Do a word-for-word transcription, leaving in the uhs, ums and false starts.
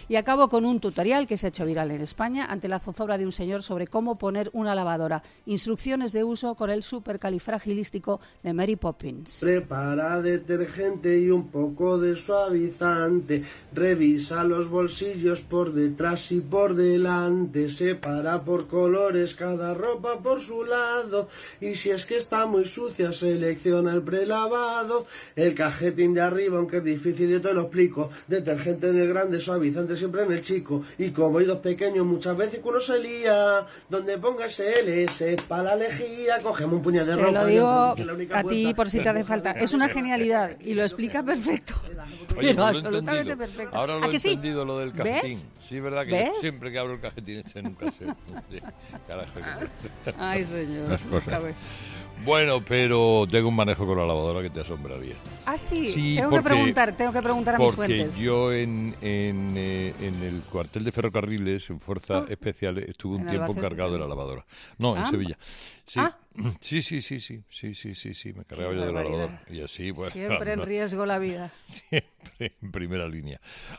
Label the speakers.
Speaker 1: Y acabo con un tutorial que se ha hecho viral en España ante la zozobra de un señor sobre cómo poner una lavadora. Instrucciones de uso con el supercalifragilístico de Mary Poppins.
Speaker 2: Prepara detergente y un poco de suavizante. Revisa los bolsillos por detrás y por delante. Separa por colores cada ropa por su lado. Y si es que está muy sucia, selecciona el prelavado. El cajetín de arriba, aunque es difícil, yo te lo explico. Detergente en el grande, suavizante siempre en el chico. Y como hay dos pequeños, muchas veces que uno se lía. Donde ponga ese L S para la lejía, cogemos un puñado de
Speaker 1: Te
Speaker 2: ropa.
Speaker 1: lo digo a
Speaker 2: puerta.
Speaker 1: ti por si te hace falta. Es una genialidad y lo explica perfecto.
Speaker 3: Oye,
Speaker 1: Pero
Speaker 3: pues lo he
Speaker 1: absolutamente
Speaker 3: entendido.
Speaker 1: perfecto.
Speaker 3: Ahora lo
Speaker 1: ¿A
Speaker 3: he
Speaker 1: que sí?
Speaker 3: entendido lo del cajetín.
Speaker 1: ¿Ves?
Speaker 3: Sí, verdad que
Speaker 1: ¿Ves?
Speaker 3: yo siempre que abro el cajetín este nunca sé. Sí, carajo, que-
Speaker 1: Ay, señor.
Speaker 3: Las cosas.
Speaker 1: A ver.
Speaker 3: Bueno, pero tengo un manejo con la lavadora que te asombraría.
Speaker 1: Ah, sí.
Speaker 3: Sí,
Speaker 1: tengo
Speaker 3: porque-
Speaker 1: que preguntar, tengo que preguntar a mis
Speaker 3: Porque
Speaker 1: fuentes.
Speaker 3: yo en, en, eh, en el cuartel de ferrocarriles, en Fuerzas
Speaker 1: Ah.
Speaker 3: Especiales, estuve un
Speaker 1: En
Speaker 3: tiempo
Speaker 1: Albacete
Speaker 3: encargado de la
Speaker 1: también.
Speaker 3: lavadora. No, en
Speaker 1: Ah.
Speaker 3: Sevilla. Sí.
Speaker 1: Ah.
Speaker 3: sí, sí, sí, sí, sí, sí, sí, sí, me encargaba
Speaker 1: Qué
Speaker 3: yo de la
Speaker 1: barbaridad.
Speaker 3: lavadora. Y así, pues,
Speaker 1: Siempre en
Speaker 3: no,
Speaker 1: riesgo la vida.
Speaker 3: siempre en primera línea.